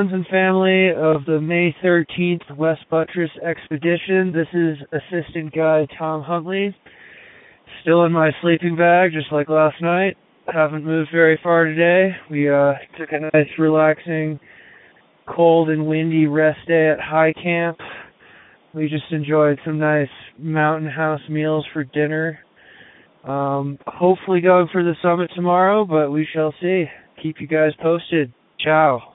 friends and family of the May 13th West Buttress Expedition. This is Assistant Guide Tom Huntley. Still in my sleeping bag, just like last night. Haven't moved very far today. We took a nice, relaxing, cold and windy rest day at High Camp. We just enjoyed some nice mountain house meals for dinner. Hopefully going for the summit tomorrow, but we shall see. Keep you guys posted. Ciao.